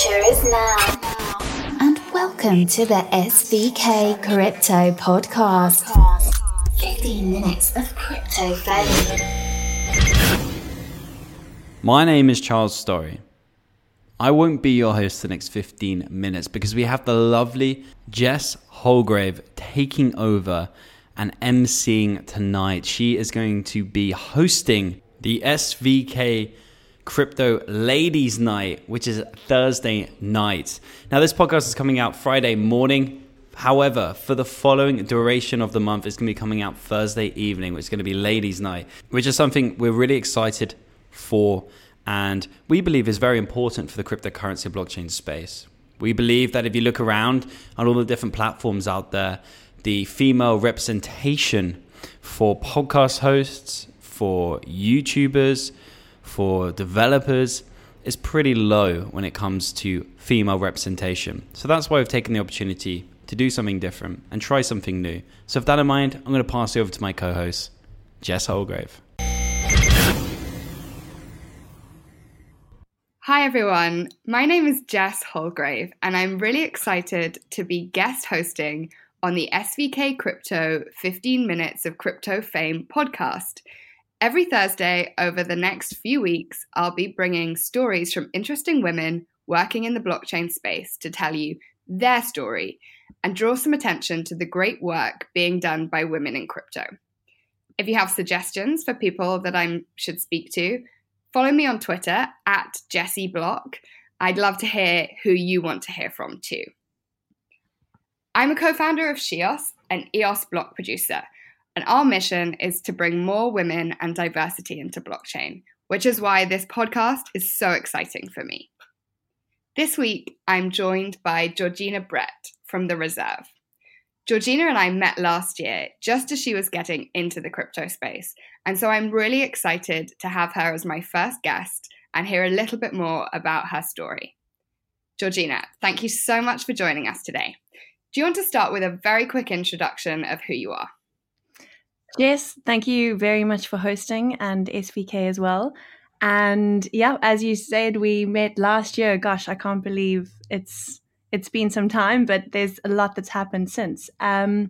future is now. And welcome to the SVK Crypto Podcast. 15 minutes of crypto fame. My name is Charles Story. I won't be your host the next 15 minutes because we have the lovely Jess Holgrave taking over and emceeing tonight. She is going to be hosting the SVK Crypto Ladies Night, which is Thursday night. Now, this podcast is coming out Friday morning. However, for the following duration of the month, it's going to be coming out Thursday evening, which is going to be Ladies Night, which is something we're really excited for and we believe is very important for the cryptocurrency blockchain space. We believe that if you look around on all the different platforms out there, the female representation for podcast hosts, for YouTubers, for developers is pretty low when it comes to female representation. So that's why we've taken the opportunity to do something different and try something new. So with that in mind, I'm going to pass you over to my co-host, Jess Holgrave. Hi everyone, my name is Jess Holgrave and I'm really excited to be guest hosting on the SVK Crypto 15 Minutes of Crypto Fame podcast. Every Thursday over the next few weeks, I'll be bringing stories from interesting women working in the blockchain space to tell you their story and draw some attention to the great work being done by women in crypto. If you have suggestions for people that I should speak to, follow me on Twitter at JessieBlock. I'd love to hear who you want to hear from too. I'm a co-founder of Shios, an EOS block producer, and our mission is to bring more women and diversity into blockchain, which is why this podcast is so exciting for me. This week, I'm joined by Georgina Brett from The Reserve. Georgina and I met last year just as she was getting into the crypto space, and so I'm really excited to have her as my first guest and hear a little bit more about her story. Georgina, thank you so much for joining us today. Do you want to start with a very quick introduction of who you are? Yes, thank you very much for hosting and SVK as well. And yeah, as you said, we met last year. Gosh, I can't believe it's been some time, but there's a lot that's happened since. I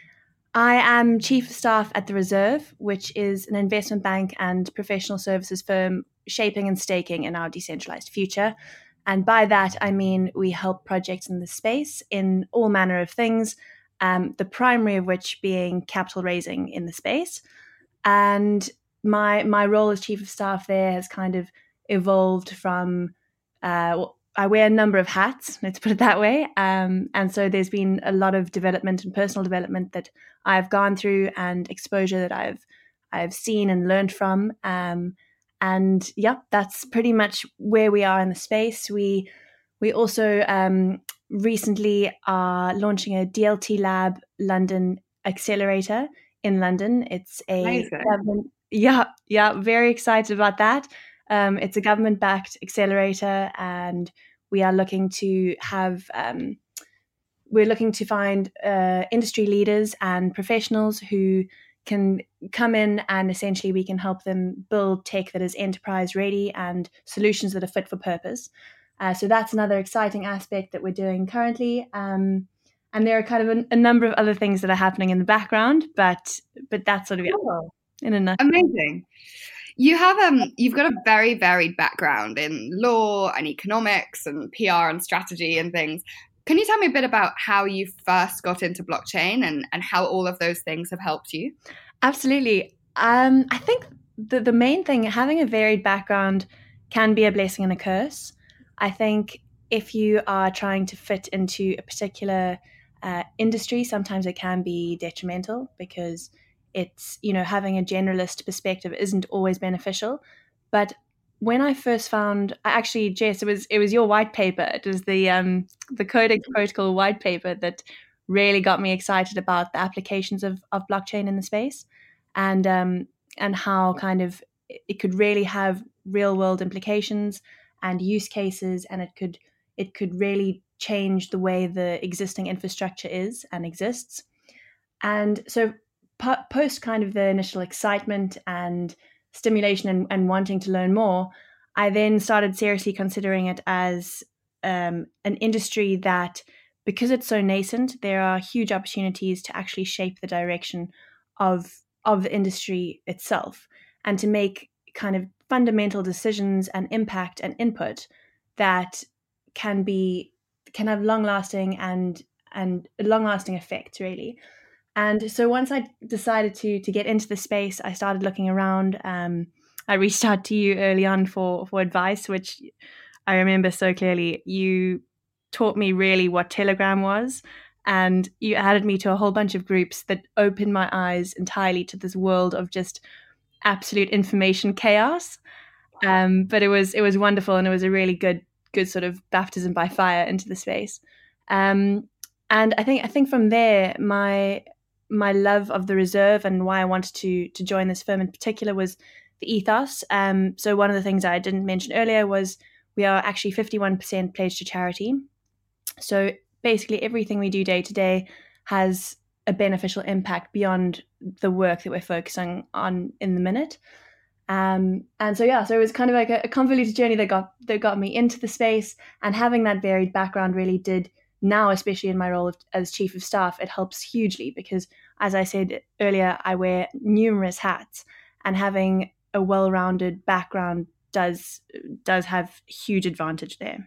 am Chief of Staff at The Reserve, which is an investment bank and professional services firm shaping and staking in our decentralized future. And by that, I mean we help projects in the space in all manner of things, the primary of which being capital raising in the space. And my role as Chief of Staff there has kind of evolved from, I wear a number of hats, let's put it that way. And so there's been a lot of development and personal development that I've gone through and exposure that I've seen and learned from. And yeah, that's pretty much where we are in the space. We also recently are launching a DLT Lab London accelerator in London. It's a government, very excited about that. It's a government-backed accelerator, and we are looking to find industry leaders and professionals who can come in, and essentially we can help them build tech that is enterprise ready and solutions that are fit for purpose. So that's another exciting aspect that we're doing currently. And there are kind of a number of other things that are happening in the background, but that's sort of cool. In a nutshell. Amazing. You have you've got a very varied background in law and economics and PR and strategy and things. Can you tell me a bit about how you first got into blockchain and how all of those things have helped you? Absolutely. I think the main thing, having a varied background can be a blessing and a curse. I think if you are trying to fit into a particular industry, sometimes it can be detrimental because it's, having a generalist perspective isn't always beneficial. But when I first found, actually, Jess, it was your white paper. It was the Codex Protocol white paper that really got me excited about the applications of blockchain in the space, and how kind of it could really have real world implications and use cases, and it could really change the way the existing infrastructure is and exists. And so post kind of the initial excitement and stimulation and wanting to learn more, I then started seriously considering it as an industry that, because it's so nascent, there are huge opportunities to actually shape the direction of the industry itself, and to make kind of fundamental decisions and impact and input that can have long-lasting and long-lasting effects, really. And so once I decided to get into the space, I started looking around. I reached out to you early on for advice, which I remember so clearly. You taught me really what Telegram was, and you added me to a whole bunch of groups that opened my eyes entirely to this world of just absolute information chaos. But it was wonderful, and it was a really good sort of baptism by fire into the space. And I think from there, my love of the reserve and why I wanted to join this firm in particular was the ethos. So one of the things I didn't mention earlier was we are actually 51% pledged to charity. So basically everything we do day to day has a beneficial impact beyond the work that we're focusing on in the minute. And so it was kind of like a convoluted journey that got me into the space, and having that varied background really did, now especially in my role as chief of staff, it helps hugely, because as I said earlier, I wear numerous hats, and having a well-rounded background does have huge advantage there.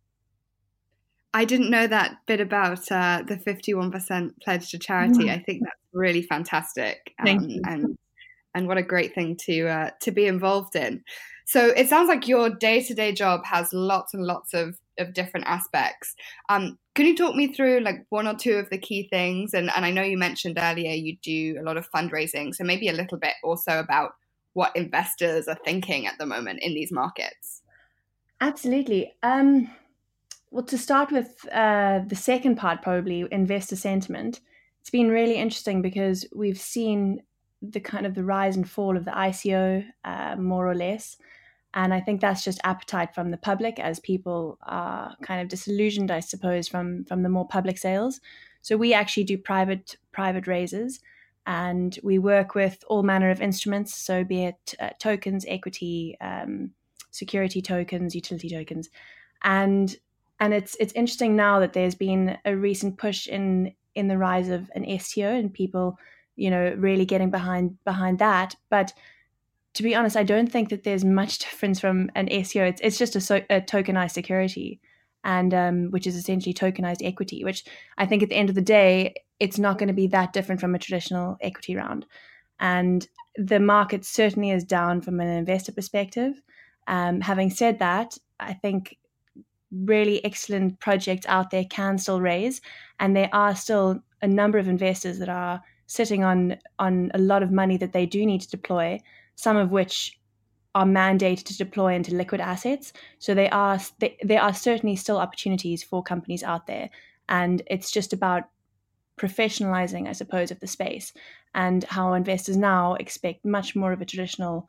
I didn't know that bit about the 51% pledge to charity. I think that's really fantastic. Thank you. And what a great thing to be involved in. So it sounds like your day-to-day job has lots and lots of different aspects. Can you talk me through like one or two of the key things? And I know you mentioned earlier you do a lot of fundraising, so maybe a little bit also about what investors are thinking at the moment in these markets. Absolutely. Well, to start with the second part, probably investor sentiment, it's been really interesting because we've seen the kind of the rise and fall of the ICO, more or less. And I think that's just appetite from the public, as people are kind of disillusioned, I suppose, from the more public sales. So we actually do private raises, and we work with all manner of instruments. So be it tokens, equity, security tokens, utility tokens. And it's interesting now that there's been a recent push in the rise of an STO, and people, really getting behind that. But to be honest, I don't think that there's much difference from an STO. It's just a tokenized security, and which is essentially tokenized equity, which I think at the end of the day, it's not going to be that different from a traditional equity round. And the market certainly is down from an investor perspective. Having said that, I think really excellent projects out there can still raise, and there are still a number of investors that are sitting on a lot of money that they do need to deploy, some of which are mandated to deploy into liquid assets. So there are certainly still opportunities for companies out there, and it's just about professionalizing, I suppose, of the space, and how investors now expect much more of a traditional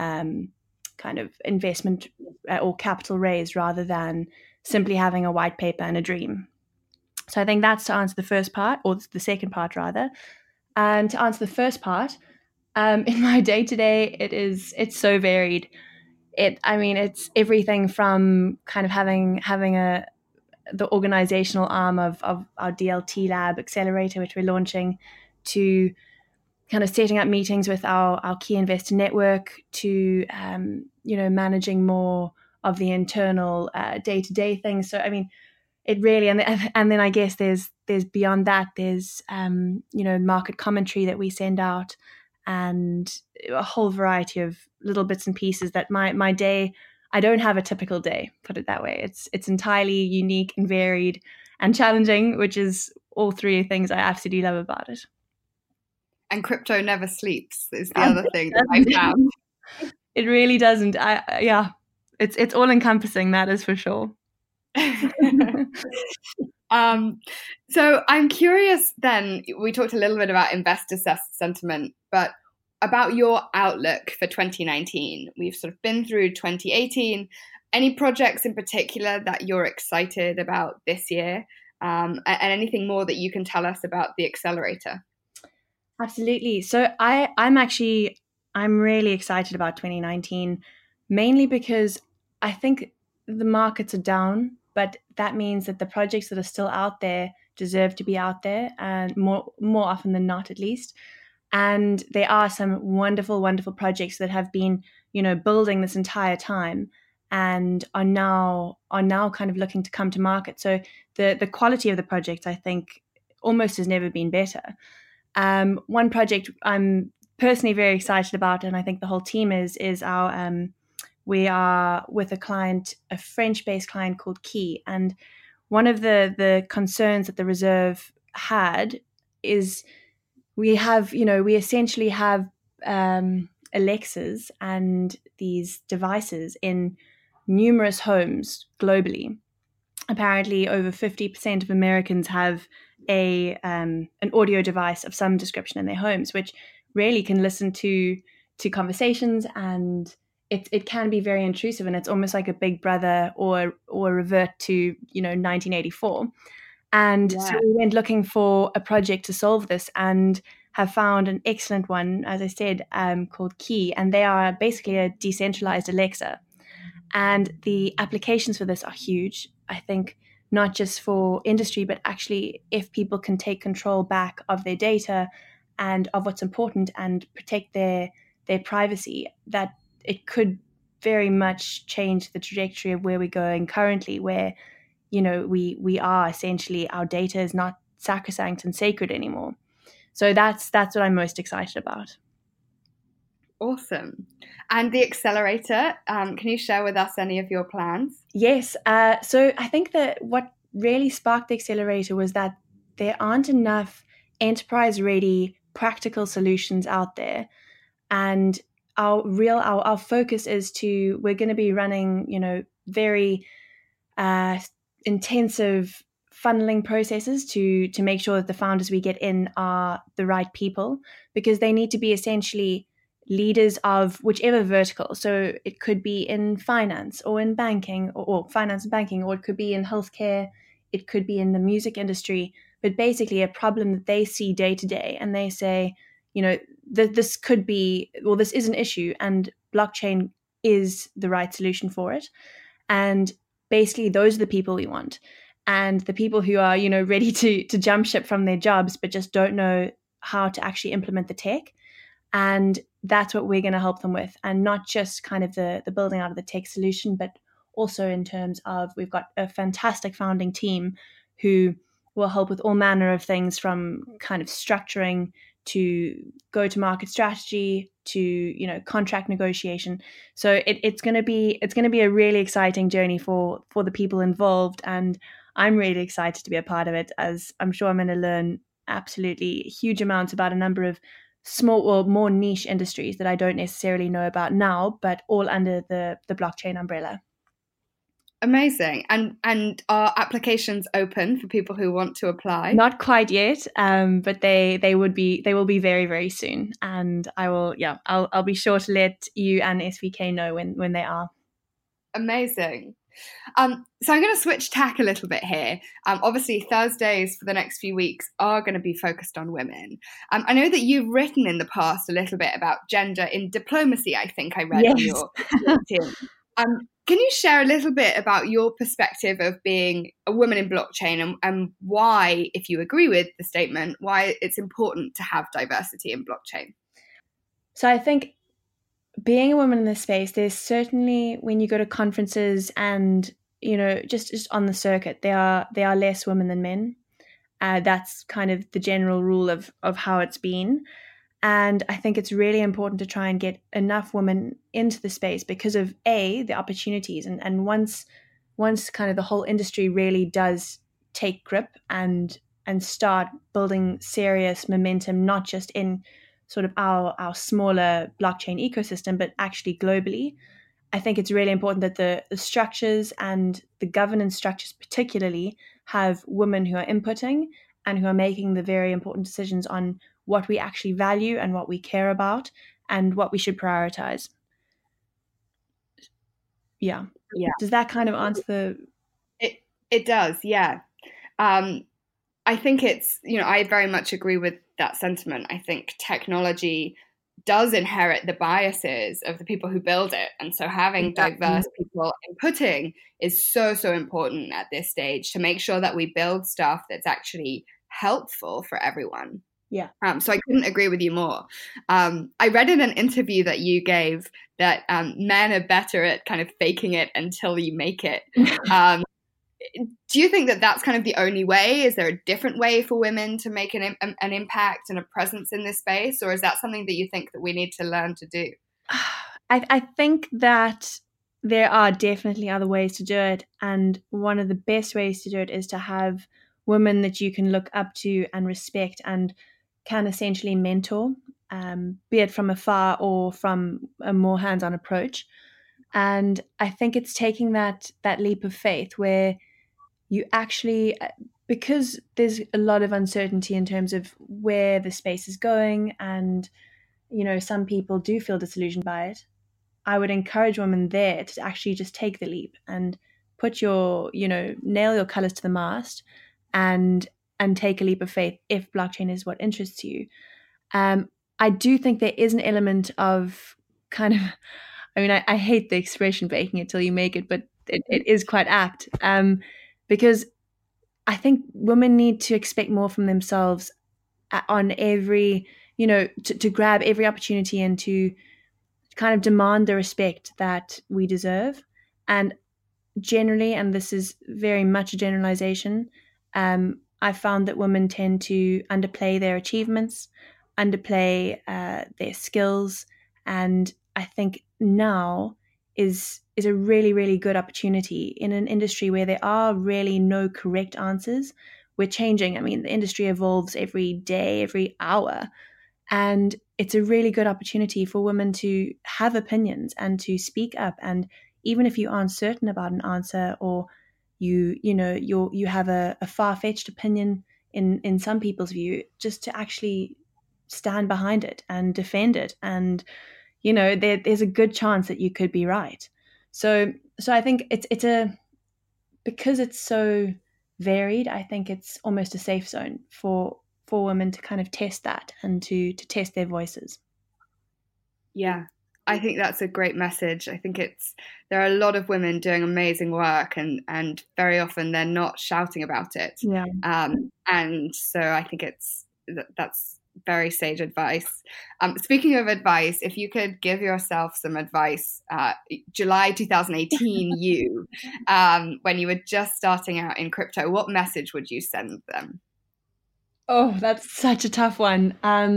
kind of investment or capital raise rather than simply having a white paper and a dream. So I think that's to answer the first part, or the second part rather. And to answer the first part, in my day-to-day, it's so varied. It's everything from kind of having the organizational arm of our DLT lab accelerator, which we're launching, to kind of setting up meetings with our key investor network, to managing more of the internal day-to-day things. So it really, and then I guess there's beyond that, there's market commentary that we send out, and a whole variety of little bits and pieces that my day, I don't have a typical day, put it that way. It's entirely unique and varied and challenging, which is all three things I absolutely love about it. And crypto never sleeps is the other thing that I found. It really doesn't. It's all encompassing, that is for sure. So I'm curious then, we talked a little bit about investor sentiment, but about your outlook for 2019. We've sort of been through 2018. Any projects in particular that you're excited about this year? And anything more that you can tell us about the accelerator? Absolutely. So I'm really excited about 2019, mainly because I think the markets are down, but that means that the projects that are still out there deserve to be out there, and more often than not, at least. And there are some wonderful, wonderful projects that have been, building this entire time and are now kind of looking to come to market. So the quality of the project, I think, almost has never been better. One project I'm personally very excited about, and I think the whole team is our we are with a French-based client called Key, and one of the concerns that the reserve had is we essentially have Alexas and these devices in numerous homes globally. Apparently, over 50% of Americans have an audio device of some description in their homes, which really can listen to conversations, and it can be very intrusive, and it's almost like a big brother or revert to 1984. And so we went looking for a project to solve this, and have found an excellent one, as I said, called Key, and they are basically a decentralized Alexa. And the applications for this are huge, I think, not just for industry, but actually if people can take control back of their data and of what's important and protect their privacy, that it could very much change the trajectory of where we're going currently, where, we are essentially, our data is not sacrosanct and sacred anymore. So that's what I'm most excited about. Awesome. And the accelerator, can you share with us any of your plans? Yes. So I think that what really sparked the accelerator was that there aren't enough enterprise-ready practical solutions out there. And our focus is we're going to be running, very intensive funneling processes to make sure that the founders we get in are the right people, because they need to be essentially leaders of whichever vertical. So it could be in finance or in banking, or finance and banking, or it could be in healthcare, it could be in the music industry, but basically a problem that they see day to day, and they say, this could be, well, this is an issue, and blockchain is the right solution for it. And basically those are the people we want. And the people who are, ready to jump ship from their jobs, but just don't know how to actually implement the tech. And that's what we're going to help them with. And not just kind of the building out of the tech solution, but also in terms of, we've got a fantastic founding team who will help with all manner of things, from kind of structuring to go-to-market strategy to, contract negotiation. So it's going to be a really exciting journey for the people involved. And I'm really excited to be a part of it, as I'm sure I'm going to learn absolutely huge amounts about a number of small or more niche industries that I don't necessarily know about now, but all under the blockchain umbrella. Amazing. And are applications open for people who want to apply? Not quite yet, but they will be very, very soon. And I'll be sure to let you and SVK know when they are. Amazing. So I'm going to switch tack a little bit here. Obviously, Thursdays for the next few weeks are going to be focused on women. I know that you've written in the past a little bit about gender in diplomacy, I think I read on your LinkedIn. Can you share a little bit about your perspective of being a woman in blockchain, and why, if you agree with the statement, why it's important to have diversity in blockchain? So I think being a woman in this space, there's certainly, when you go to conferences and, just on the circuit, there are less women than men. That's kind of the general rule of how it's been. And I think it's really important to try and get enough women into the space because of the opportunities. And once kind of the whole industry really does take grip and start building serious momentum, not just in sort of our smaller blockchain ecosystem, but actually globally, I think it's really important that the structures and the governance structures particularly have women who are inputting and who are making the very important decisions on what we actually value and what we care about and what we should prioritize. Yeah. Does that kind of answer the... It does, yeah. I think it's, I very much agree with that sentiment. I think technology does inherit the biases of the people who build it. And so having diverse people inputting is so, so important at this stage to make sure that we build stuff that's actually helpful for everyone. Yeah. So I couldn't agree with you more. I read in an interview that you gave that men are better at kind of faking it until you make it. Do you think that that's kind of the only way? Is there a different way for women to make an impact and a presence in this space? Or is that something that you think that we need to learn to do? I think that there are definitely other ways to do it. And one of the best ways to do it is to have women that you can look up to and respect and can essentially mentor, be it from afar or from a more hands-on approach. And I think it's taking that leap of faith where you actually, because there's a lot of uncertainty in terms of where the space is going, and some people do feel disillusioned by it. I would encourage women there to actually just take the leap and put your, nail your colors to the mast and take a leap of faith if blockchain is what interests you. I do think there is an element of kind of, I hate the expression baking it till you make it, but it is quite apt. Because I think women need to expect more from themselves on every, to grab every opportunity and to kind of demand the respect that we deserve. And generally, and this is very much a generalization, I found that women tend to underplay their achievements, underplay their skills. And I think now is a really, really good opportunity in an industry where there are really no correct answers. We're changing. The industry evolves every day, every hour. And it's a really good opportunity for women to have opinions and to speak up. And even if you aren't certain about an answer, or you have a far-fetched opinion in some people's view, just to actually stand behind it and defend it. And there's a good chance that you could be right. So I think it's because it's so varied, I think it's almost a safe zone for women to kind of test that and to test their voices. Yeah, I think that's a great message. I think there are a lot of women doing amazing work, and very often they're not shouting about it. Yeah. And so I think that's very sage advice. Speaking of advice, if you could give yourself some advice, July 2018, when you were just starting out in crypto, what message would you send them? Oh, that's such a tough one.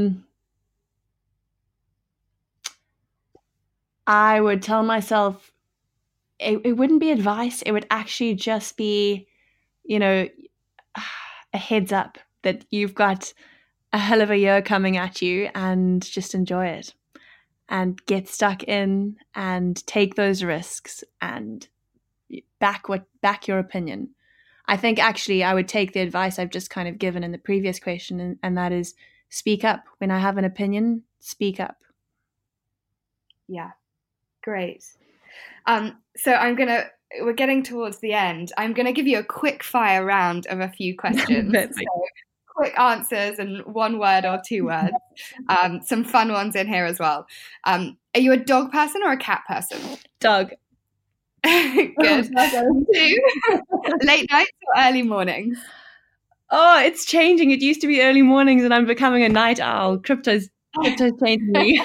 I would tell myself it wouldn't be advice. It would actually just be, a heads up that you've got a hell of a year coming at you, and just enjoy it and get stuck in and take those risks and back your opinion. I think actually I would take the advice I've just kind of given in the previous question, and that is speak up. When I have an opinion, speak up. Yeah, great. So we're getting towards the end. I'm going to give you a quick fire round of a few questions. Quick answers and 1 word or 2 words. Some fun ones in here as well. Are you a dog person or a cat person? Dog. Good. 2, late nights or early mornings? Oh, it's changing. It used to be early mornings and I'm becoming a night owl. Crypto's changing me.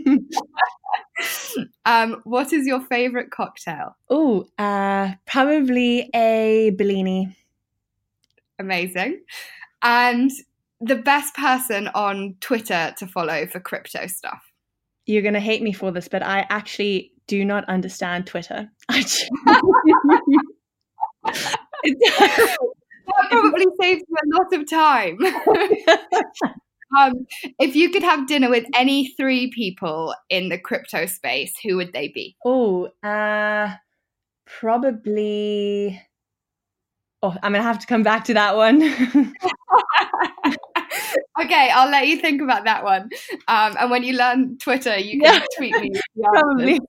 What is your favorite cocktail? Oh, probably a Bellini. Amazing. And the best person on Twitter to follow for crypto stuff? You're going to hate me for this, but I actually do not understand Twitter. That probably saves you a lot of time. If you could have dinner with any 3 people in the crypto space, who would they be? Oh, probably... Oh, I'm going to have to come back to that one. Okay, I'll let you think about that one. And when you learn Twitter, you can tweet me. Probably.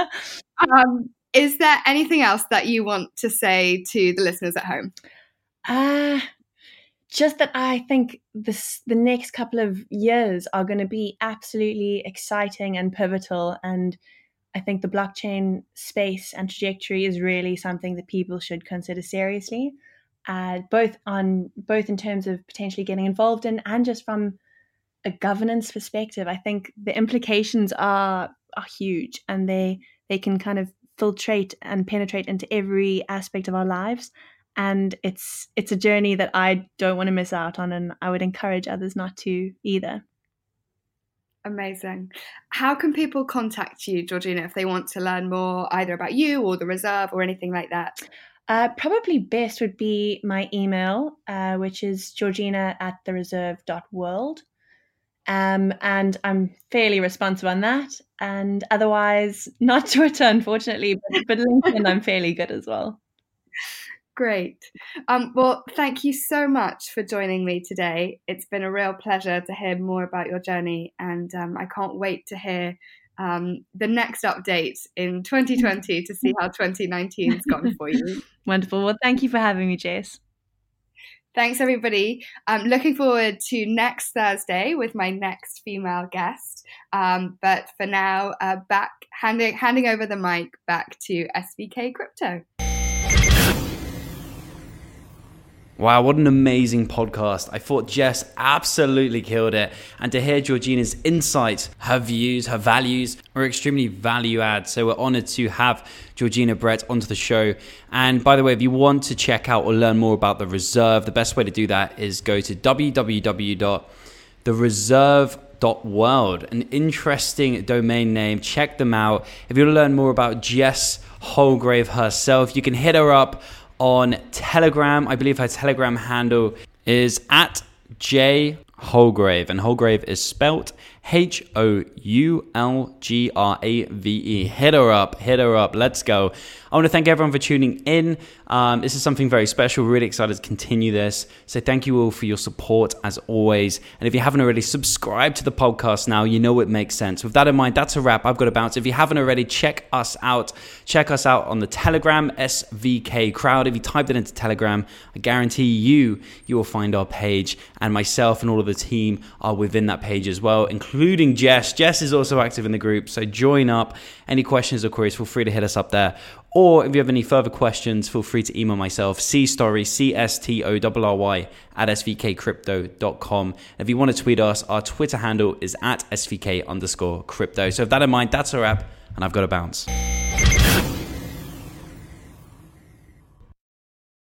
Is there anything else that you want to say to the listeners at home? just that I think the next couple of years are going to be absolutely exciting and pivotal. And I think the blockchain space and trajectory is really something that people should consider seriously, both in terms of potentially getting involved in and just from a governance perspective. I think the implications are huge, and they can kind of filtrate and penetrate into every aspect of our lives. And it's a journey that I don't want to miss out on, and I would encourage others not to either. Amazing. How can people contact you, Georgina, if they want to learn more either about you or the Reserve or anything like that? Probably best would be my email, which is georgina@thereserve.world. And I'm fairly responsive on that. And otherwise, not Twitter, unfortunately, but LinkedIn, I'm fairly good as well. Great. Well, thank you so much for joining me today. It's been a real pleasure to hear more about your journey, and I can't wait to hear the next update in 2020 to see how 2019's gone for you. Wonderful. Well, thank you for having me, Jess. Thanks, everybody. I'm looking forward to next Thursday with my next female guest. But for now, handing over the mic back to SVK Crypto. Wow, what an amazing podcast. I thought Jess absolutely killed it. And to hear Georgina's insights, her views, her values are extremely value add. So we're honored to have Georgina Brett onto the show. And by the way, if you want to check out or learn more about the Reserve, the best way to do that is go to www.thereserve.world. An interesting domain name. Check them out. If you want to learn more about Jess Holgrave herself, you can hit her up on Telegram. I believe her Telegram handle is @jholgrave, and Holgrave is spelt HOULGRAVE. Hit her up. Let's go. I want to thank everyone for tuning in. This is something very special. Really excited to continue this. So thank you all for your support as always. And if you haven't already, subscribe to the podcast now. You know it makes sense. With that in mind, that's a wrap. I've got to bounce. If you haven't already, check us out. Check us out on the Telegram, SVK Crowd. If you type it into Telegram, I guarantee you will find our page. And myself and all of the team are within that page as well, including Jess. Jess is also active in the group, so join up. Any questions or queries, feel free to hit us up there. Or if you have any further questions, feel free to email myself, cstory, CSTORRY, @svkcrypto.com. If you want to tweet us, our Twitter handle is @svk_crypto. So with that in mind, that's a wrap, and I've got to bounce.